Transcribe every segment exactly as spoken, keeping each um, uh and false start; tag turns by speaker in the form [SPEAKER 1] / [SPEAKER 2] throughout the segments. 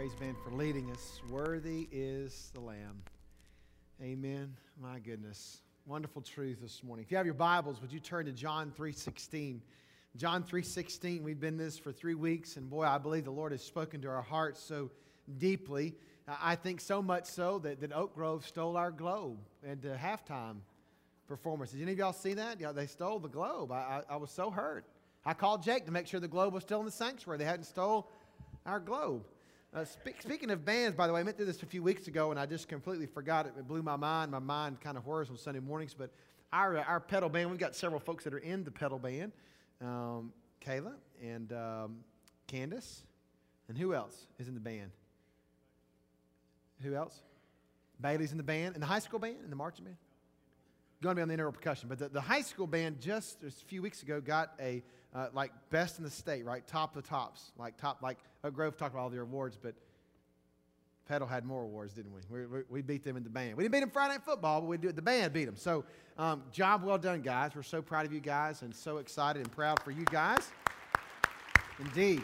[SPEAKER 1] praise band for leading us. Worthy is the Lamb. Amen. My goodness. Wonderful truth this morning. If you have your Bibles, would you turn to John three sixteen? John three sixteen, we've been in this for three weeks, and boy, I believe the Lord has spoken to our hearts so deeply. I think so much so that, that Oak Grove stole our globe at the halftime performance. Did any of y'all see that? Yeah, they stole the globe. I, I, I was so hurt. I called Jake to make sure the globe was still in the sanctuary. They hadn't stole our globe. Uh, speak, speaking of bands, by the way, I went through this a few weeks ago, and I just completely forgot it. It blew my mind. My mind kind of whirs on Sunday mornings. But our our pedal band, we've got several folks that are in the pedal band. Um, Kayla and um, Candace. And who else is in the band? Who else? Bailey's in the band. And the high school band? And the marching band? Going to be on the integral percussion. But the, the high school band just a few weeks ago got a, uh, like, best in the state, right? Top of the tops. Like, top, like, Oak Grove talked about all their awards, but Pedal had more awards, didn't we? We, we? we beat them in the band. We didn't beat them Friday Night Football, but we did, the band beat them. So, um, job well done, guys. We're so proud of you guys and so excited and proud for you guys. Indeed.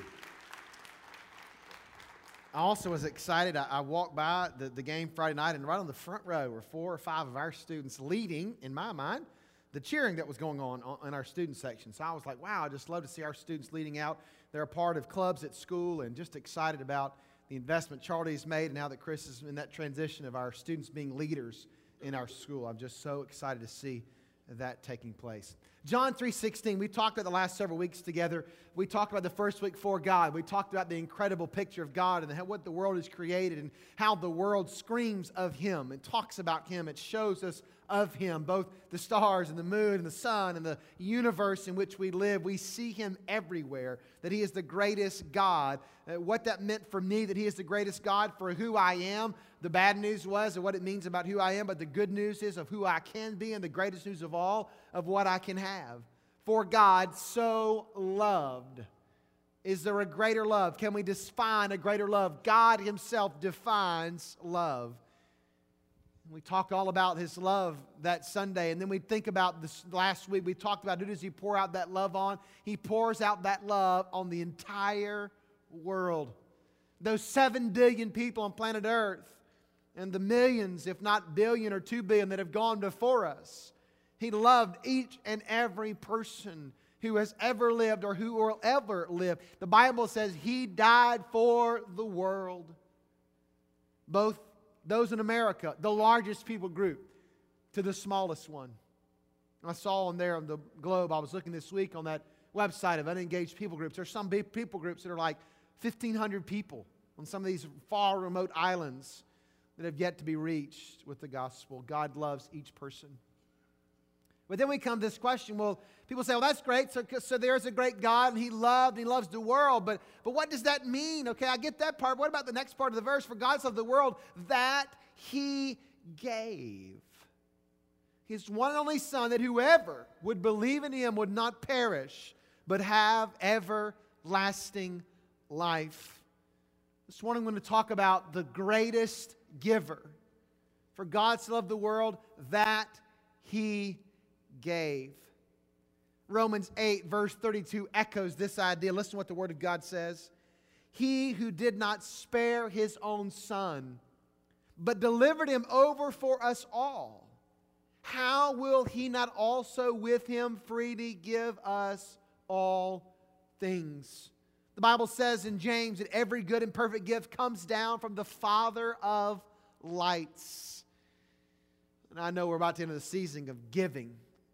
[SPEAKER 1] I also was excited. I, I walked by the, the game Friday night, and right on the front row were four or five of our students leading, in my mind, the cheering that was going on, on in our student section. So I was like, wow, I just love to see our students leading out. They're a part of clubs at school and just excited about the investment Charlie's made and now that Chris is in that transition of our students being leaders in our school. I'm just so excited to see that taking place. John three sixteen, we talked about the last several weeks together. We talked about the first week for God. We talked about the incredible picture of God and how, what the world has created and how the world screams of Him and talks about Him. It shows us of Him, both the stars and the moon and the sun and the universe in which we live. We see Him everywhere, that He is the greatest God. Uh, what that meant for me, that He is the greatest God for who I am. The bad news was of what it means about who I am, but the good news is of who I can be, and the greatest news of all, of what I can have. For God so loved. Is there a greater love? Can we define a greater love? God Himself defines love. We talked all about His love that Sunday, and then we think about this last week. We talked about who does He pour out that love on? He pours out that love on the entire world. Those seven billion people on planet Earth, and the millions, if not billion or two billion, that have gone before us. He loved each and every person who has ever lived or who will ever live. The Bible says He died for the world. Both those in America, the largest people group, to the smallest one. I saw on there on the globe, I was looking this week on that website of unengaged people groups. There's some big people groups that are like fifteen hundred people on some of these far remote islands that have yet to be reached with the gospel. God loves each person. But then we come to this question, well, people say, well, that's great, so, so there's a great God, and He loved, and He loves the world, but, but what does that mean? Okay, I get that part. What about the next part of the verse? For God so loved the world that He gave His one and only Son, that whoever would believe in Him would not perish, but have everlasting life. This morning I'm going to talk about the greatest giver. For God so loved the world that He gave. Romans eight verse thirty-two echoes this idea. Listen to what the Word of God says. He who did not spare His own Son, but delivered Him over for us all, how will He not also with Him freely give us all things? The Bible says in James that every good and perfect gift comes down from the Father of lights. And I know we're about to enter the season of giving.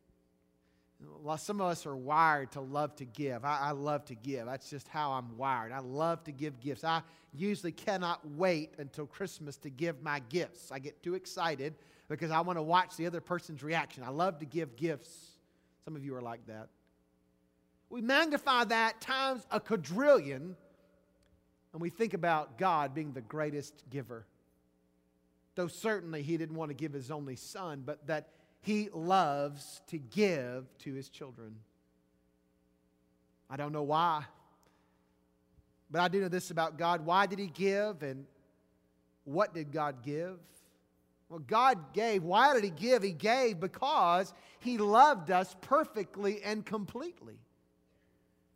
[SPEAKER 1] Some of us are wired to love to give. I, I love to give. That's just how I'm wired. I love to give gifts. I usually cannot wait until Christmas to give my gifts. I get too excited because I want to watch the other person's reaction. I love to give gifts. Some of you are like that. We magnify that times a quadrillion, and we think about God being the greatest giver. Though certainly He didn't want to give His only Son, but that He loves to give to His children. I don't know why, but I do know this about God. Why did He give, and what did God give? Well, God gave. Why did He give? He gave because He loved us perfectly and completely.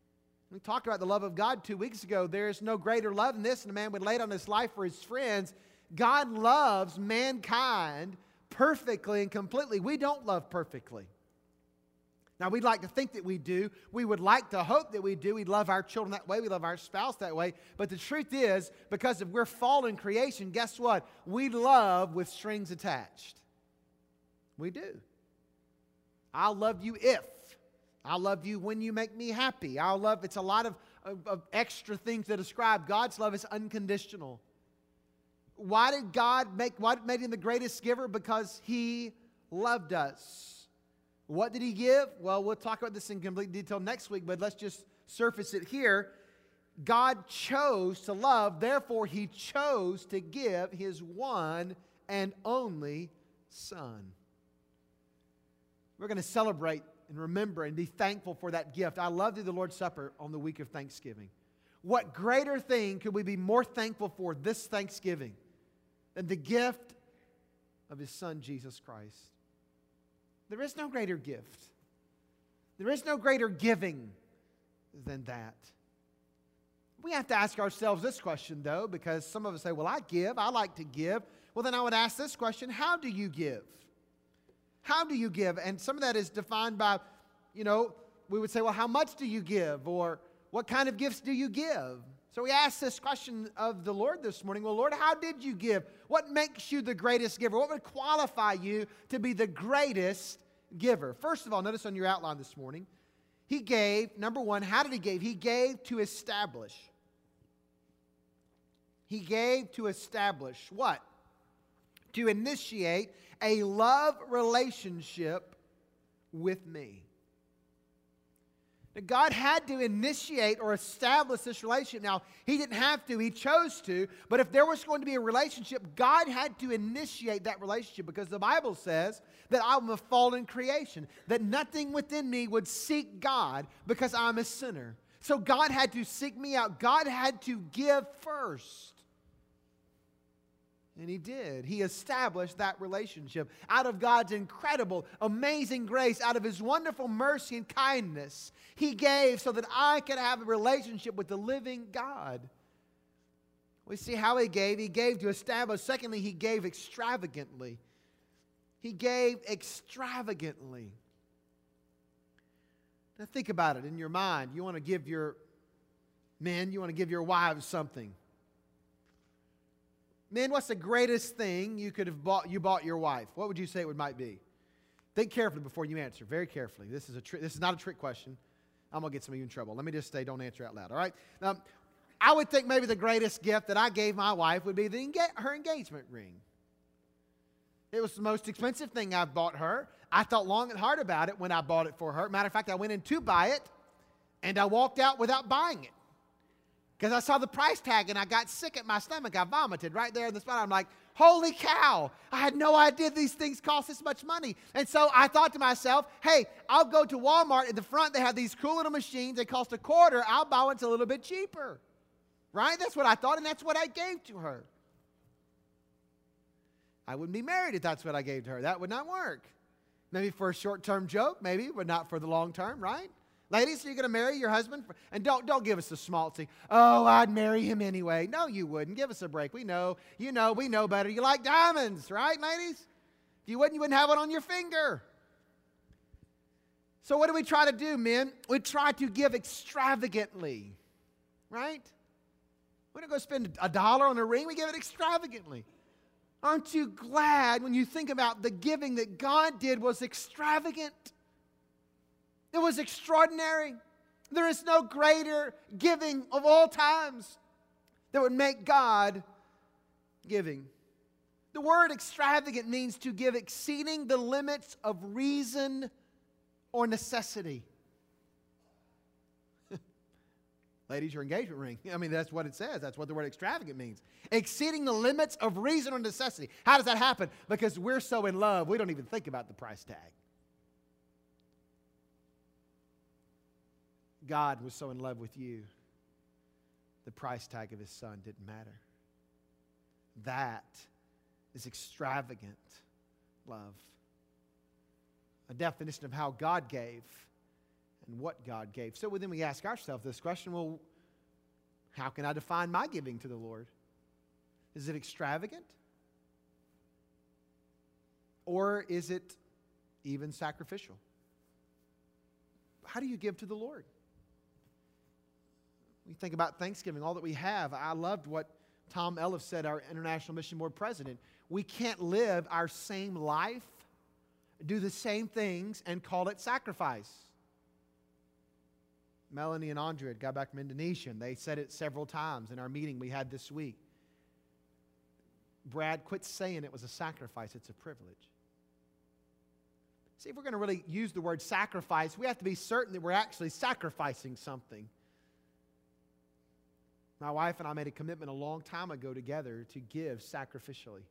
[SPEAKER 1] We talked about the love of God two weeks ago. There is no greater love than this, and a man would lay down his life for his friends. God loves mankind perfectly and completely. We don't love perfectly. Now, we'd like to think that we do. We would like to hope that we do. We love our children that way. We love our spouse that way. But the truth is, because if we're fallen creation, guess what? We love with strings attached. We do. I'll love you if. I'll love you when you make me happy. I'll love, it's a lot of, of, of extra things that describe God's love is unconditional. Why did God make, why made Him the greatest giver? Because He loved us. What did He give? Well, we'll talk about this in complete detail next week, but let's just surface it here. God chose to love, therefore He chose to give His one and only Son. We're going to celebrate and remember and be thankful for that gift. I love to do the Lord's Supper on the week of Thanksgiving. What greater thing could we be more thankful for this Thanksgiving than the gift of His Son, Jesus Christ? There is no greater gift. There is no greater giving than that. We have to ask ourselves this question, though, because some of us say, well, I give, I like to give. Well, then I would ask this question, how do you give? How do you give? And some of that is defined by, you know, we would say, well, how much do you give? Or what kind of gifts do you give? So we asked this question of the Lord this morning. Well, Lord, how did you give? What makes you the greatest giver? What would qualify you to be the greatest giver? First of all, notice on your outline this morning, He gave, number one, how did He give? He gave to establish. He gave to establish what? To initiate a love relationship with me. Now, God had to initiate or establish this relationship. Now, He didn't have to, He chose to, but if there was going to be a relationship, God had to initiate that relationship because the Bible says that I'm a fallen creation, that nothing within me would seek God because I'm a sinner. So God had to seek me out. God had to give first. And He did. He established that relationship out of God's incredible, amazing grace, out of His wonderful mercy and kindness. He gave so that I could have a relationship with the living God. We see how He gave. He gave to establish. Secondly, He gave extravagantly. He gave extravagantly. Now think about it in your mind. You want to give your men, you want to give your wives something. Men, what's the greatest thing you could have bought, you bought your wife? What would you say it would, might be? Think carefully before you answer, very carefully. This is, a tri- this is not a trick question. I'm going to get some of you in trouble. Let me just say, don't answer out loud, all right? Now, I would think maybe the greatest gift that I gave my wife would be the enga- her engagement ring. It was the most expensive thing I've bought her. I thought long and hard about it when I bought it for her. Matter of fact, I went in to buy it, and I walked out without buying it. Because I saw the price tag and I got sick at my stomach. I vomited right there in the spot. I'm like, holy cow. I had no idea these things cost this much money. And so I thought to myself, hey, I'll go to Walmart. At the front, they have these cool little machines. They cost a quarter. I'll buy one that's a little bit cheaper. Right? That's what I thought, and that's what I gave to her. I wouldn't be married if that's what I gave to her. That would not work. Maybe for a short-term joke, maybe, but not for the long term, right? Ladies, are you going to marry your husband? For, and don't, don't give us the schmaltzy, oh, I'd marry him anyway. No, you wouldn't. Give us a break. We know, you know, we know better. You like diamonds, right, ladies? If you wouldn't, you wouldn't have one on your finger. So what do we try to do, men? We try to give extravagantly, right? We don't go spend a dollar on a ring. We give it extravagantly. Aren't you glad when you think about the giving that God did was extravagant? It was extraordinary. There is no greater giving of all times that would make God giving. The word extravagant means to give exceeding the limits of reason or necessity. Ladies, your engagement ring. I mean, that's what it says. That's what the word extravagant means. Exceeding the limits of reason or necessity. How does that happen? Because we're so in love, we don't even think about the price tag. God was so in love with you, the price tag of His Son didn't matter. That is extravagant love. A definition of how God gave and what God gave. So then we ask ourselves this question, well, how can I define my giving to the Lord? Is it extravagant? Or is it even sacrificial? How do you give to the Lord? We think about Thanksgiving, all that we have. I loved what Tom Elliff said, our International Mission Board president. We can't live our same life, do the same things, and call it sacrifice. Melanie and Andrea got back from Indonesia, and they said it several times in our meeting we had this week. Brad, quit saying it was a sacrifice. It's a privilege. See, if we're going to really use the word sacrifice, we have to be certain that we're actually sacrificing something. My wife and I made a commitment a long time ago together to give sacrificially.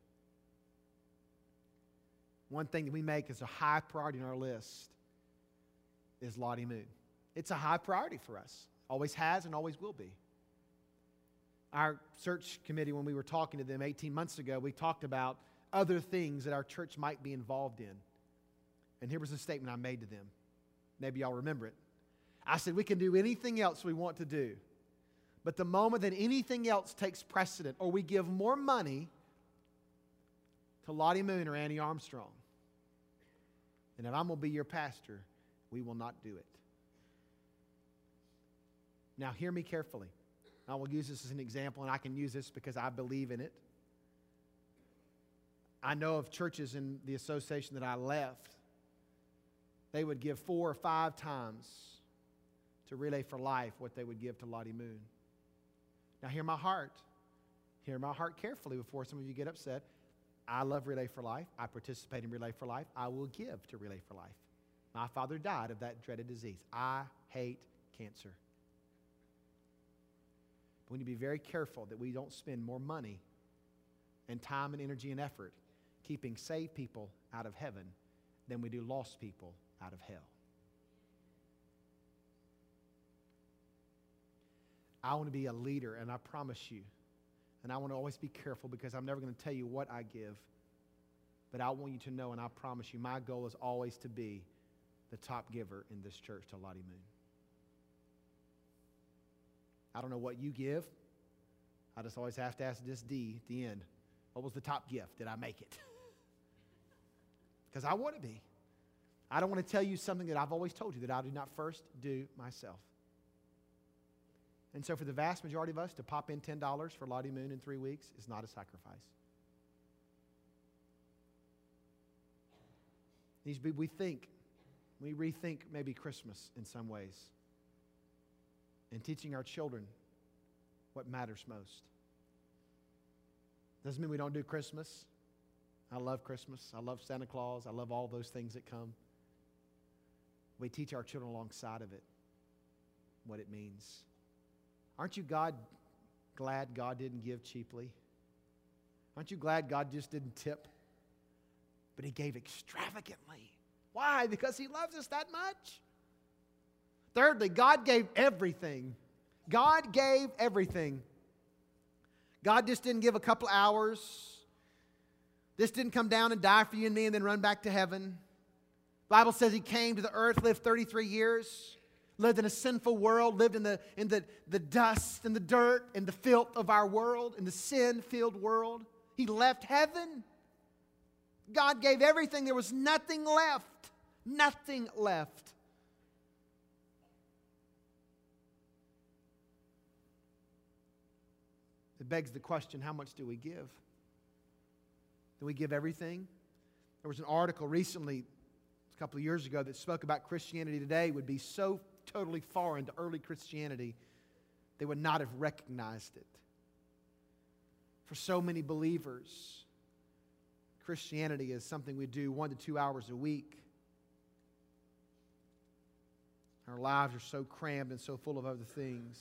[SPEAKER 1] One thing that we make as a high priority on our list is Lottie Moon. It's a high priority for us. Always has and always will be. Our search committee, when we were talking to them eighteen months ago, we talked about other things that our church might be involved in. And here was a statement I made to them. Maybe y'all remember it. I said, we can do anything else we want to do. But the moment that anything else takes precedent, or we give more money to Lottie Moon or Annie Armstrong, and if I'm going to be your pastor, we will not do it. Now, hear me carefully. I will use this as an example, and I can use this because I believe in it. I know of churches in the association that I left, they would give four or five times to Relay for Life what they would give to Lottie Moon. Now, hear my heart. Hear my heart carefully before some of you get upset. I love Relay for Life. I participate in Relay for Life. I will give to Relay for Life. My father died of that dreaded disease. I hate cancer. But we need to be very careful that we don't spend more money and time and energy and effort keeping saved people out of heaven than we do lost people out of hell. I want to be a leader, and I promise you, and I want to always be careful because I'm never going to tell you what I give, but I want you to know, and I promise you, my goal is always to be the top giver in this church to Lottie Moon. I don't know what you give. I just always have to ask this D at the end. What was the top gift? Did I make it? Because I want to be. I don't want to tell you something that I've always told you that I do not first do myself. And so for the vast majority of us to pop in ten dollars for Lottie Moon in three weeks is not a sacrifice. Needs to be, we think, we rethink maybe Christmas in some ways. And teaching our children what matters most. Doesn't mean we don't do Christmas. I love Christmas. I love Santa Claus. I love all those things that come. We teach our children alongside of it what it means. Aren't you God glad God didn't give cheaply? Aren't you glad God just didn't tip? But He gave extravagantly. Why? Because He loves us that much. Thirdly, God gave everything. God gave everything. God just didn't give a couple hours. This didn't come down and die for you and me and then run back to heaven. The Bible says He came to the earth, lived thirty-three years, lived in a sinful world, lived in the, in the, the dust and the dirt and the filth of our world, in the sin-filled world. He left heaven. God gave everything. There was nothing left. Nothing left. It begs the question, how much do we give? Do we give everything? There was an article recently, a couple of years ago, that spoke about Christianity today would be so totally foreign to early Christianity, they would not have recognized it. For so many believers, Christianity is something we do one to two hours a week. Our lives are so crammed and so full of other things.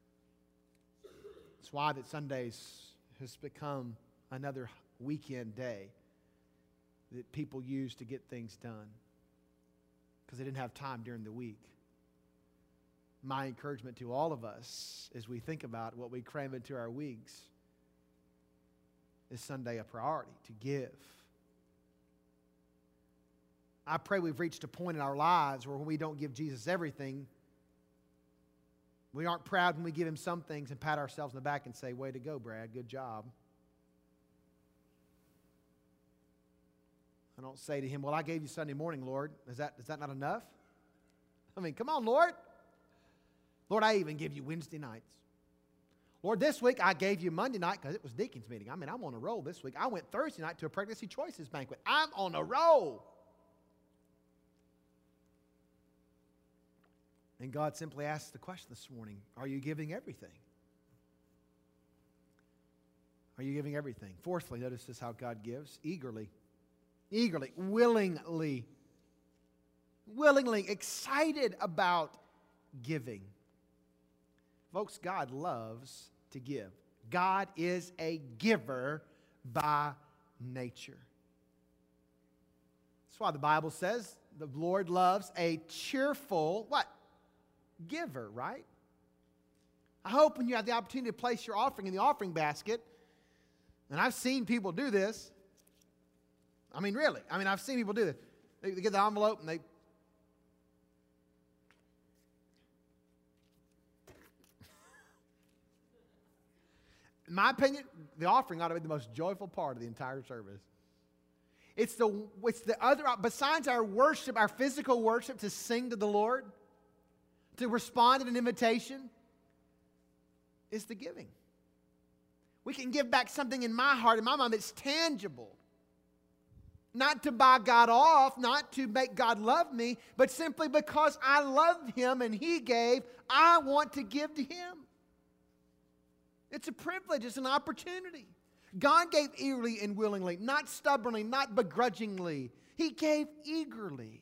[SPEAKER 1] It's why that Sundays has become another weekend day that people use to get things done because they didn't have time during the week. My encouragement to all of us as we think about what we cram into our weeks is Sunday a priority to give. I pray we've reached a point in our lives where when we don't give Jesus everything, we aren't proud when we give Him some things and pat ourselves on the back and say, way to go, Brad, good job. I don't say to Him, well, I gave you Sunday morning, Lord. Is that, is that not enough? I mean, come on, Lord. Lord, I even give you Wednesday nights. Lord, this week I gave you Monday night because it was deacon's meeting. I mean, I'm on a roll this week. I went Thursday night to a pregnancy choices banquet. I'm on a roll. And God simply asked the question this morning, are you giving everything? Are you giving everything? Fourthly, notice this how God gives. Eagerly. Eagerly. Willingly. Willingly. Excited about giving. Folks, God loves to give. God is a giver by nature. That's why the Bible says the Lord loves a cheerful, what? Giver, right? I hope when you have the opportunity to place your offering in the offering basket, and I've seen people do this. I mean, really. I mean, I've seen people do this. They, they get the envelope and they in my opinion, the offering ought to be the most joyful part of the entire service. It's the, it's the other, besides our worship, our physical worship, to sing to the Lord, to respond in an invitation, is the giving. We can give back something in my heart, in my mind, that's tangible. Not to buy God off, not to make God love me, but simply because I love Him and He gave, I want to give to Him. It's a privilege. It's an opportunity. God gave eagerly and willingly, not stubbornly, not begrudgingly. He gave eagerly.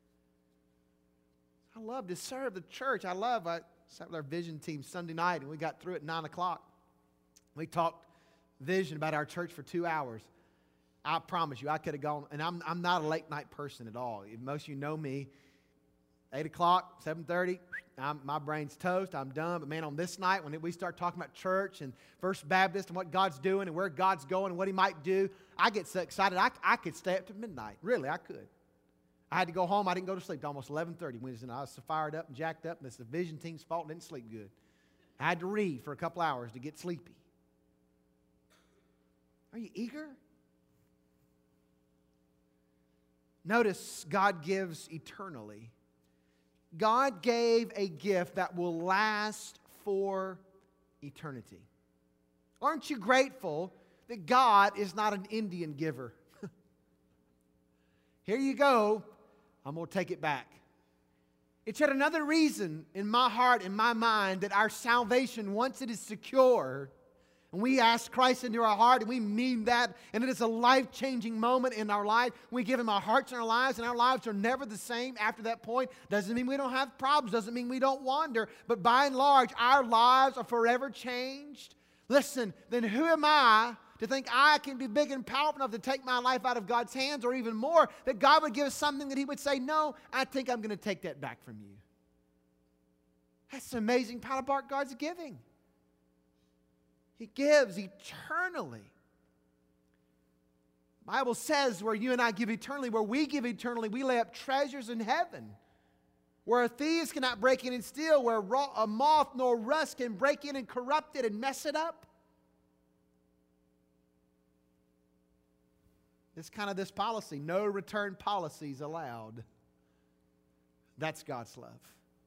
[SPEAKER 1] I love to serve the church. I love, I sat with our vision team Sunday night, and we got through at nine o'clock. We talked vision about our church for two hours. I promise you, I could have gone, and I'm, I'm not a late night person at all. Most of you know me. eight o'clock, seven thirty, I'm, my brain's toast, I'm done. But man, on this night, when we start talking about church and First Baptist and what God's doing and where God's going and what He might do, I get so excited, I, I could stay up to midnight. Really, I could. I had to go home. I didn't go to sleep till almost eleven thirty Wednesday night. I was so fired up and jacked up, and it's the vision team's fault. I didn't sleep good. I had to read for a couple hours to get sleepy. Are you eager? Notice God gives eternally. God gave a gift that will last for eternity. Aren't you grateful that God is not an Indian giver? Here you go. I'm going to take it back. It's yet another reason in my heart, in my mind, that our salvation, once it is secure, and we ask Christ into our heart, and we mean that, and it is a life-changing moment in our life. We give Him our hearts and our lives, and our lives are never the same after that point. Doesn't mean we don't have problems, doesn't mean we don't wander, but by and large, our lives are forever changed. Listen, then who am I to think I can be big and powerful enough to take my life out of God's hands, or even more, that God would give us something that He would say, no, I think I'm going to take that back from you. That's the amazing power part God's giving. He gives eternally. The Bible says where you and I give eternally, where we give eternally, we lay up treasures in heaven, where thieves cannot break in and steal, where a moth nor rust can break in and corrupt it and mess it up. It's kind of this policy, no return policies allowed. That's God's love.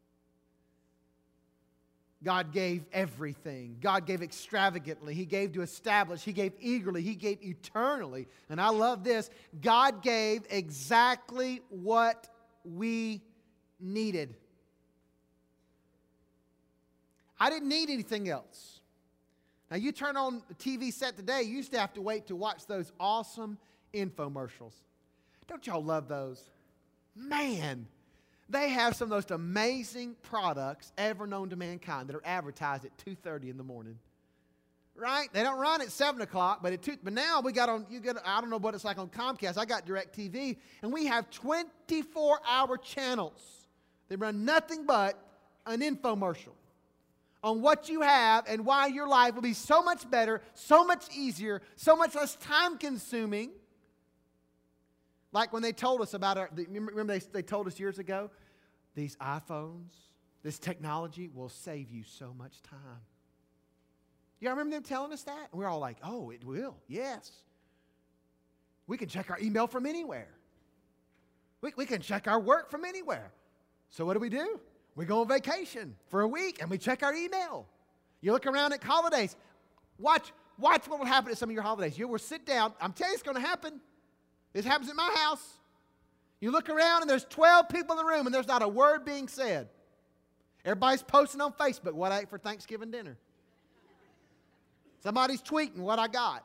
[SPEAKER 1] God gave everything. God gave extravagantly. He gave to establish. He gave eagerly. He gave eternally. And I love this. God gave exactly what we needed. I didn't need anything else. Now, you turn on the T V set today, you used to have to wait to watch those awesome infomercials. Don't y'all love those? Man, they have some of the most amazing products ever known to mankind that are advertised at two thirty in the morning. Right? They don't run at seven o'clock, but at two, but now we got on, you get, I don't know what it's like on Comcast. I got DirecTV, and we have twenty-four hour channels. They run nothing but an infomercial on what you have and why your life will be so much better, so much easier, so much less time consuming. Like when they told us about our, remember they, they told us years ago, these iPhones, this technology will save you so much time. You remember them telling us that? And we're all like, oh, it will. Yes. We can check our email from anywhere. We, we can check our work from anywhere. So what do we do? We go on vacation for a week and we check our email. You look around at holidays. Watch, watch what will happen at some of your holidays. You will sit down. I'm telling you it's going to happen. This happens at my house. You look around and there's twelve people in the room and there's not a word being said. Everybody's posting on Facebook what I ate for Thanksgiving dinner. Somebody's tweeting what I got.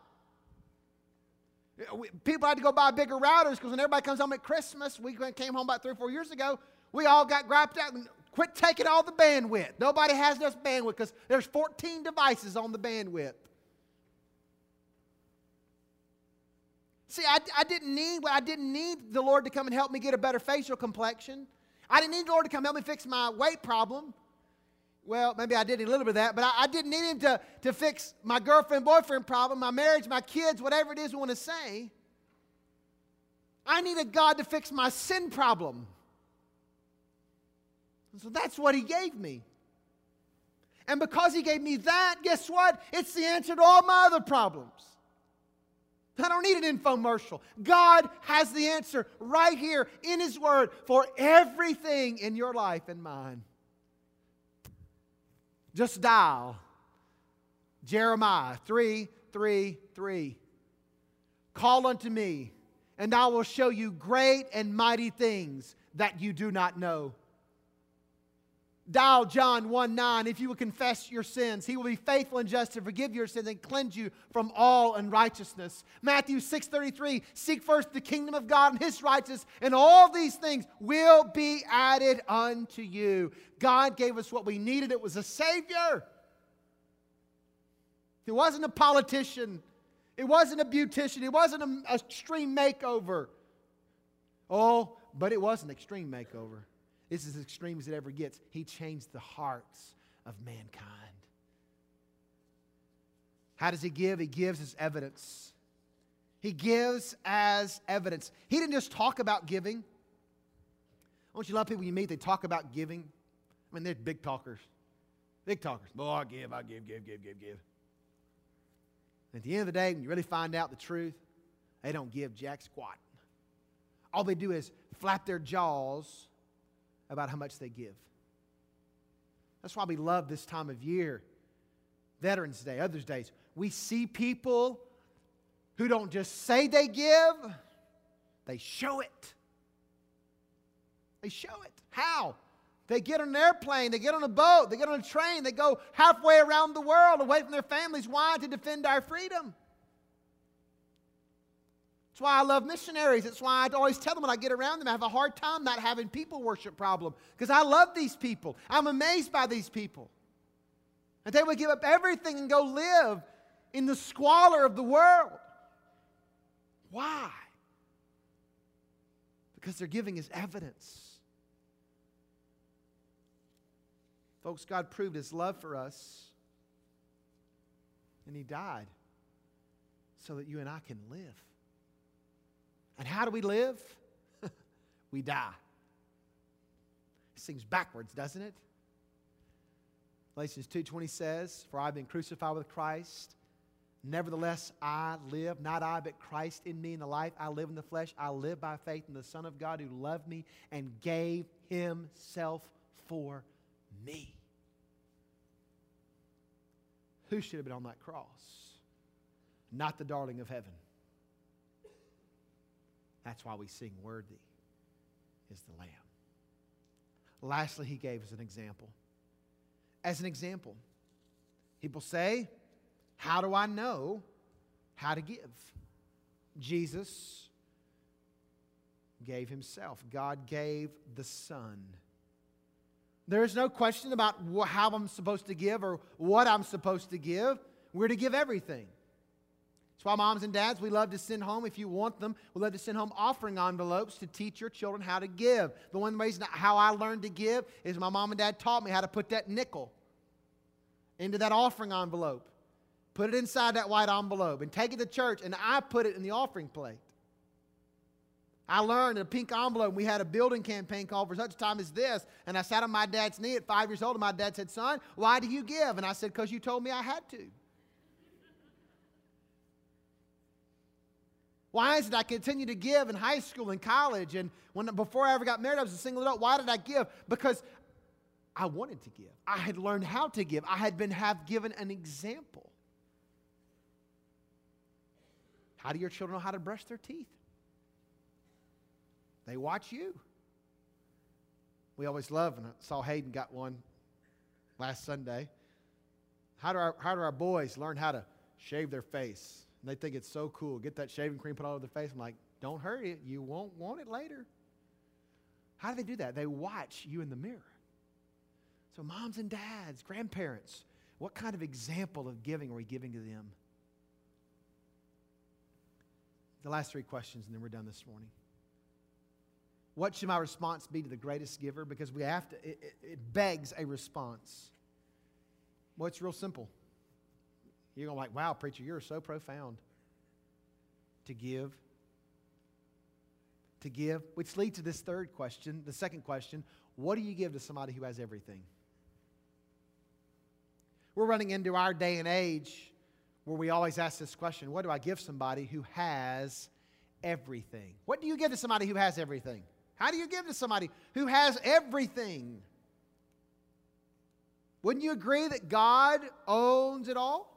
[SPEAKER 1] People had to go buy bigger routers because when everybody comes home at Christmas, we came home about three or four years ago, we all got griped out and quit taking all the bandwidth. Nobody has enough bandwidth because there's fourteen devices on the bandwidth. See, I, I didn't need I didn't need the Lord to come and help me get a better facial complexion. I didn't need the Lord to come help me fix my weight problem. Well, maybe I did a little bit of that, but I, I didn't need Him to, to fix my girlfriend-boyfriend problem, my marriage, my kids, whatever it is we want to say. I needed God to fix my sin problem. And so that's what He gave me. And because He gave me that, guess what? It's the answer to all my other problems. I don't need an infomercial. God has the answer right here in His Word for everything in your life and mine. Just dial Jeremiah three, three, three. Call unto me, and I will show you great and mighty things that you do not know. Dial John one nine. If you will confess your sins, He will be faithful and just to forgive your sins and cleanse you from all unrighteousness. Matthew six thirty-three. Seek first the kingdom of God and His righteousness, and all these things will be added unto you. God gave us what we needed. It was a Savior. It wasn't a politician. It wasn't a beautician. It wasn't an extreme makeover. Oh, but it was an extreme makeover. This is as extreme as it ever gets. He changed the hearts of mankind. How does He give? He gives as evidence. He gives as evidence. He didn't just talk about giving. I want you to love people you meet, they talk about giving. I mean, they're big talkers. Big talkers. Boy, I give, I give, give, give, give, give. At the end of the day, when you really find out the truth, they don't give jack squat. All they do is flap their jaws about how much they give. That's why we love this time of year. Veterans Day, Others Days. We see people who don't just say they give, they show it. They show it. How? They get on an airplane, they get on a boat, they get on a train, they go halfway around the world away from their families. Why? To defend our freedom. That's why I love missionaries. That's why I always tell them when I get around them, I have a hard time not having people worship problem. Because I love these people. I'm amazed by these people. And they would give up everything and go live in the squalor of the world. Why? Because their giving is evidence. Folks, God proved His love for us. And He died so that you and I can live. And how do we live? We die. It seems backwards, doesn't it? Galatians two twenty says, "For I have been crucified with Christ. Nevertheless, I live, not I, but Christ in me. In the life I live in the flesh, I live by faith in the Son of God who loved me and gave Himself for me." Who should have been on that cross? Not the darling of heaven. That's why we sing, "Worthy is the Lamb." Lastly, He gave us an example. As an example, people say, how do I know how to give? Jesus gave Himself. God gave the Son. There is no question about how I'm supposed to give or what I'm supposed to give. We're to give everything. That's why moms and dads, we love to send home, if you want them, we love to send home offering envelopes to teach your children how to give. The one reason how I learned to give is my mom and dad taught me how to put that nickel into that offering envelope. Put it inside that white envelope and take it to church, and I put it in the offering plate. I learned a pink envelope. We had a building campaign called For Such a Time as This. And I sat on my dad's knee at five years old, and my dad said, "Son, why do you give?" And I said, "Because you told me I had to." Why is it I continue to give in high school and college? And when before I ever got married, I was a single adult. Why did I give? Because I wanted to give. I had learned how to give. I had been have given an example. How do your children know how to brush their teeth? They watch you. We always love, and I saw Hayden got one last Sunday. How do our, how do our boys learn how to shave their face? And they think it's so cool. Get that shaving cream put all over their face. I'm like, don't hurry it. You won't want it later. How do they do that? They watch you in the mirror. So moms and dads, grandparents, what kind of example of giving are we giving to them? The last three questions, and then we're done this morning. What should my response be to the greatest giver? Because we have to, it, it, it begs a response. Well, it's real simple. You're going to like, wow, preacher, you're so profound. To give. To give. Which leads to this third question, the second question. What do you give to somebody who has everything? We're running into our day and age where we always ask this question. What do I give somebody who has everything? What do you give to somebody who has everything? How do you give to somebody who has everything? Wouldn't you agree that God owns it all?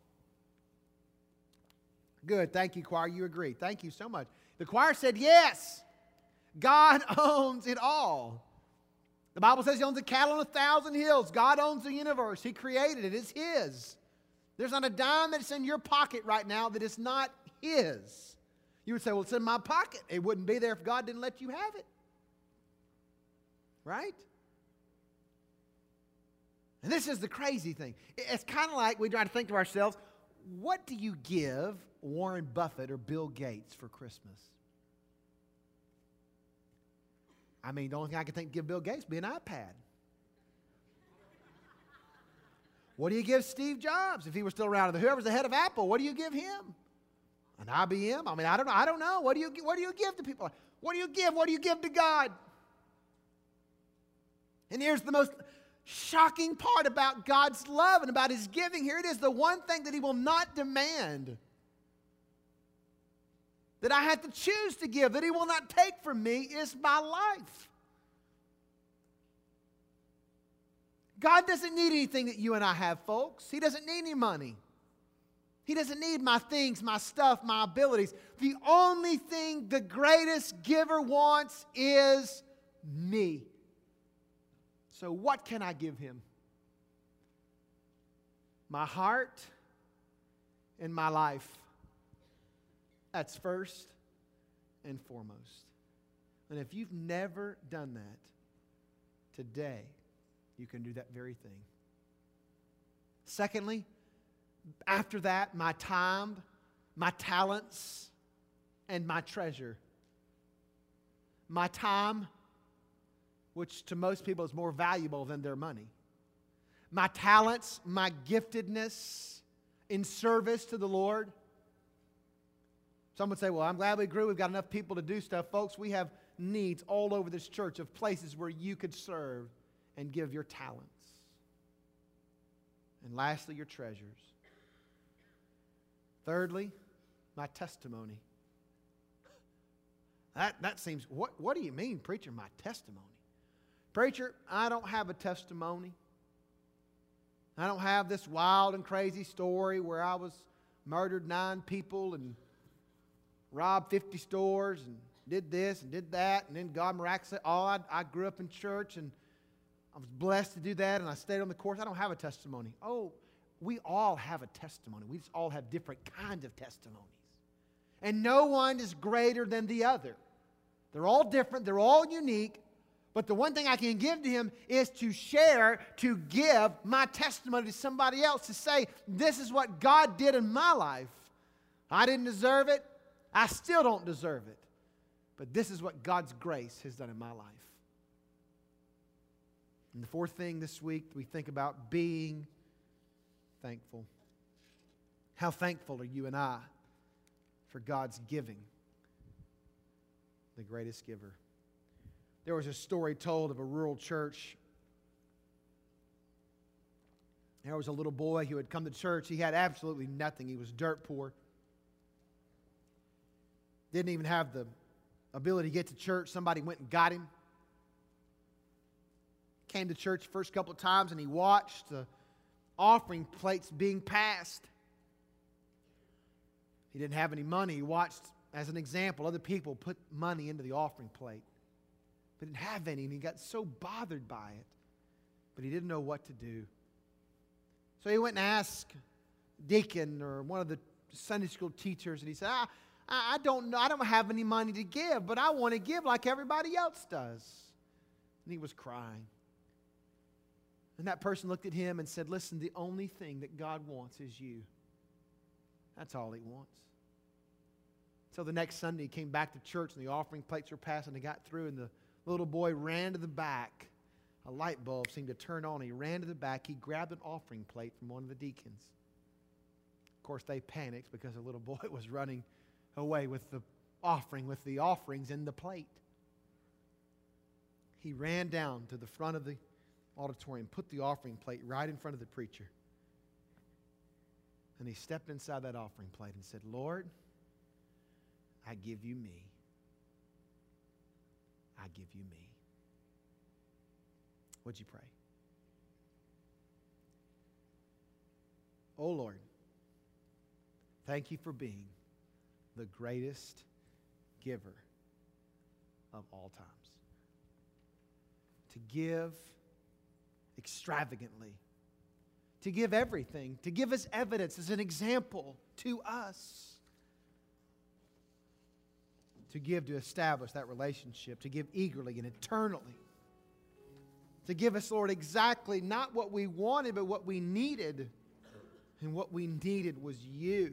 [SPEAKER 1] Good. Thank you, choir. You agree. Thank you so much. The choir said yes. God owns it all. The Bible says He owns the cattle on a thousand hills. God owns the universe. He created it. It's His. There's not a dime that's in your pocket right now that is not His. You would say, well, it's in my pocket. It wouldn't be there if God didn't let you have it. Right? And this is the crazy thing. It's kind of like we try to think to ourselves, what do you give Warren Buffett or Bill Gates for Christmas? I mean, the only thing I can think to give Bill Gates would be an iPad. What do you give Steve Jobs if he were still around? Whoever's the head of Apple, what do you give him? An I B M? I mean, I don't know. I don't know. What do you, what do you give to people? What do you give? What do you give to God? And here's the most shocking part about God's love and about His giving. Here it is, the one thing that He will not demand, that I have to choose to give, that He will not take from me, is my life. God doesn't need anything that you and I have, folks. He doesn't need any money. He doesn't need my things, my stuff, my abilities. The only thing the greatest giver wants is me. So what can I give Him? My heart and my life. That's first and foremost. And if you've never done that, today you can do that very thing. Secondly, after that, my time, my talents, and my treasure. My time, which to most people is more valuable than their money. My talents, my giftedness in service to the Lord. Some would say, well, I'm glad we grew. We've got enough people to do stuff. Folks, we have needs all over this church of places where you could serve and give your talents. And lastly, your treasures. Thirdly, my testimony. That, that seems, what, what do you mean, preacher, my testimony? Preacher, I don't have a testimony. I don't have this wild and crazy story where I was murdered nine people and robbed fifty stores and did this and did that, and then God miraculously, oh, I, I grew up in church and I was blessed to do that, and I stayed on the course. I don't have a testimony. Oh, we all have a testimony. We just all have different kinds of testimonies. And no one is greater than the other. They're all different. They're all unique. But the one thing I can give to Him is to share, to give my testimony to somebody else, to say, this is what God did in my life. I didn't deserve it. I still don't deserve it. But this is what God's grace has done in my life. And the fourth thing this week, we think about being thankful. How thankful are you and I for God's giving? the greatest giver. There was a story told of a rural church. There was a little boy who had come to church. He had absolutely nothing. He was dirt poor. Didn't even have the ability to get to church. Somebody went and got him. Came to church the first couple of times and he watched the offering plates being passed. He didn't have any money. He watched, as an example, other people put money into the offering plate. But didn't have any, and he got so bothered by it. But he didn't know what to do. So he went and asked deacon or one of the Sunday school teachers, and he said, I, I don't know, I don't have any money to give, but I want to give like everybody else does. And he was crying. And that person looked at him and said, listen, the only thing that God wants is you. That's all He wants. So the next Sunday he came back to church and the offering plates were passed and they got through and the little boy ran to the back. A light bulb seemed to turn on. He ran to the back. He grabbed an offering plate from one of the deacons. Of course, they panicked because the little boy was running away with the offering, with the offerings in the plate. He ran down to the front of the auditorium, put the offering plate right in front of the preacher. And he stepped inside that offering plate and said, Lord, I give you me. I give you me. Would you pray? Oh Lord, thank you for being the greatest giver of all times. To give extravagantly, to give everything, to give us evidence as an example to us, to give to establish that relationship, to give eagerly and eternally, to give us, Lord, exactly not what we wanted, but what we needed. And what we needed was you.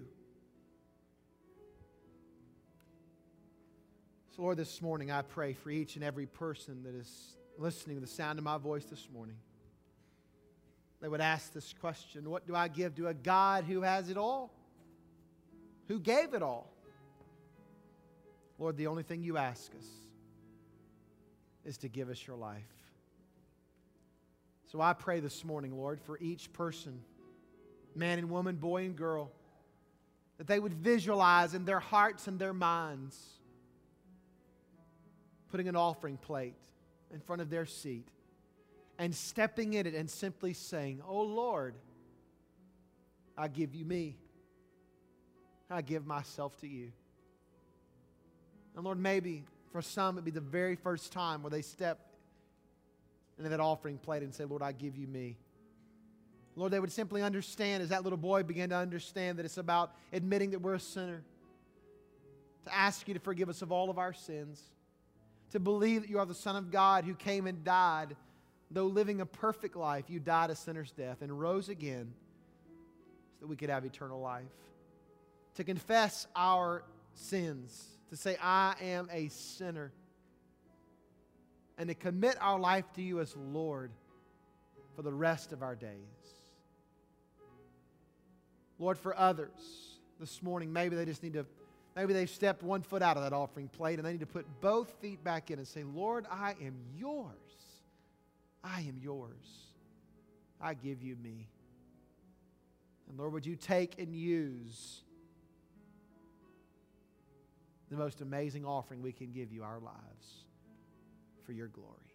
[SPEAKER 1] So, Lord, this morning I pray for each and every person that is listening to the sound of my voice this morning. They would ask this question, what do I give to a God who has it all? Who gave it all? Lord, the only thing you ask us is to give us your life. So I pray this morning, Lord, for each person, man and woman, boy and girl, that they would visualize in their hearts and their minds putting an offering plate in front of their seat and stepping in it and simply saying, oh Lord, I give you me. I give myself to you. And Lord, maybe for some it'd be the very first time where they step into that offering plate and say, Lord, I give you me. Lord, they would simply understand as that little boy began to understand that it's about admitting that we're a sinner, to ask you to forgive us of all of our sins, to believe that you are the Son of God who came and died. Though living a perfect life, you died a sinner's death and rose again so that we could have eternal life. To confess our sins, to say, I am a sinner, and to commit our life to you as Lord for the rest of our days. Lord, for others this morning, maybe they just need to, maybe they've stepped one foot out of that offering plate and they need to put both feet back in and say, Lord, I am yours. I am yours. I give you me. And Lord, would you take and use the most amazing offering we can give you, our lives, for your glory.